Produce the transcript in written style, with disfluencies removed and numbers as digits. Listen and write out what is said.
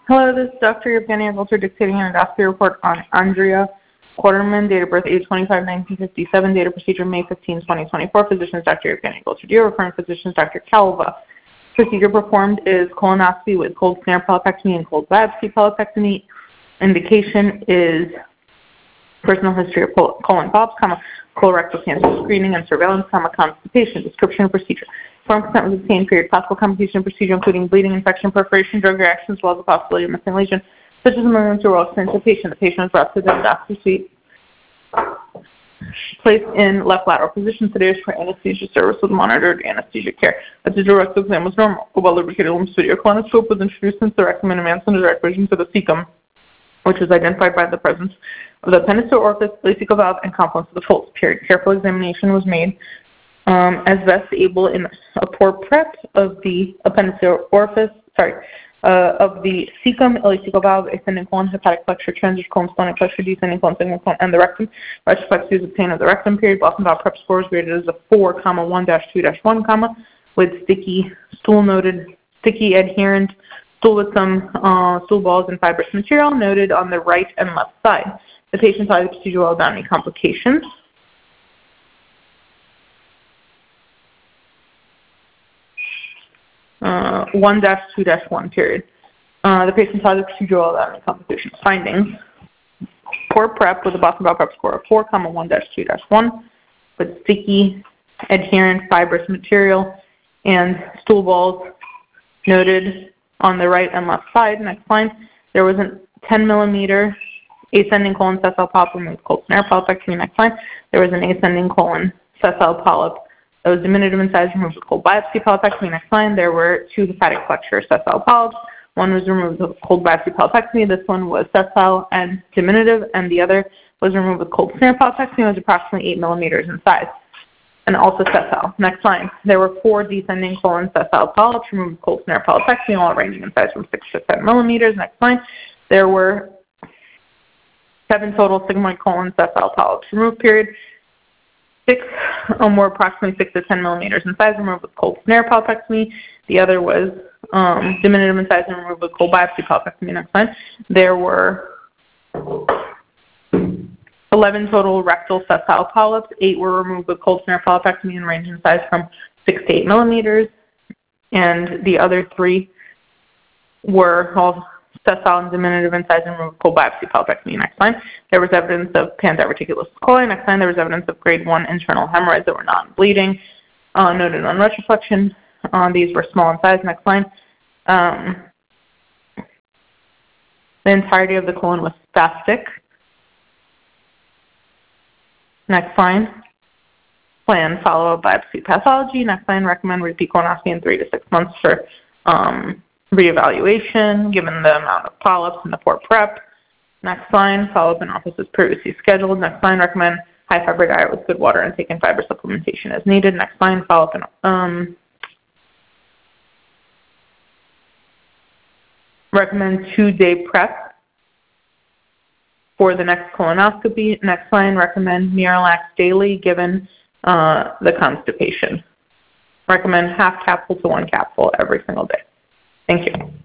Hello, this is Dr. Evgeny Agriculture dictating an endoscopy report on Andrea Quarterman, date of birth age 25/1957, date of procedure May 15, 2024. Physicians Dr. Evgeny Agriculture, referring physicians Dr. Calva. Procedure performed is colonoscopy with cold snare polypectomy and cold biopsy polypectomy. Indication is personal history of colon polyps, colorectal cancer screening and surveillance, constipation. Description of procedure. Informed consent was obtained. Period. Possible complication of procedure including bleeding, infection, perforation, drug reactions, as well as the possibility of missing lesion, such as emergency oral experience of the patient. The patient was brought to the endoscopy suite, placed in left lateral position, sedated for anesthesia service with monitored anesthesia care. A digital rectal exam was normal. A well-lubricated lumen studio colonoscope was introduced into the rectum and advanced into direct vision to the cecum, which was identified by the presence of the appendiceal orifice, ileocecal valve, and confluence of the folds. Period. Careful examination was made as best able in a poor prep of the appendiceal orifice, of the cecum, ileocecal valve, ascending colon, hepatic flexure, transverse colon, splenic flexure, descending colon, sigmoid colon, and the rectum. Retroflexy was obtained of the rectum. Period. Boston valve prep score was graded as a 4, 1-2-1, with sticky stool noted, sticky adherent stool with some stool balls and fibrous material noted on the right and left side. The patient saw the procedure well without any complications. Uh, 1-2-1, period. The patient saw the procedure well without any complications. Findings: poor prep with a Boston valve prep score of 4, 1-2-1, with sticky, adherent, fibrous material and stool balls noted on the right and left side. Next line. There was a 10 millimeter ascending colon sessile polyp removed with cold snare polypectomy. Next line. There was an ascending colon sessile polyp that was diminutive in size, removed with cold biopsy polypectomy. Next line. There were 2 hepatic flexure sessile polyps. One was removed with cold biopsy polypectomy. This one was sessile and diminutive, and the other was removed with cold snare polypectomy. It was approximately 8 millimeters in size, and also sessile. Next line. There were 4 descending colon sessile polyps removed with cold snare polypectomy, all ranging in size from 6 to 10 millimeters. Next line. There were 7 total sigmoid colon sessile polyps removed. Period. 6 were approximately 6 to 10 millimeters in size, removed with cold snare polypectomy. The other was diminutive in size and removed with cold biopsy polypectomy. Next line. There were 11 total rectal sessile polyps. 8 were removed with cold snare polypectomy and range in size from 6 to 8 millimeters. And the other 3 were all sessile and diminutive in size and removed with cold biopsy polypectomy. Next line. There was evidence of pandiverticulosis coli. Next line. There was evidence of grade 1 internal hemorrhoids that were non-bleeding, noted on retroflexion. These were small in size. Next line. The entirety of the colon was spastic. Next line. Plan follow-up biopsy pathology. Next line. Recommend repeat colonoscopy in 3 to 6 months for reevaluation, given the amount of polyps and the poor prep. Next line. Follow-up in office as previously scheduled. Next line. Recommend high fiber diet with good water intake and fiber supplementation as needed. Next line. Follow-up in recommend 2-day prep for the next colonoscopy. Next line. Recommend Miralax daily given the constipation. Recommend half capsule to 1 capsule every single day. Thank you.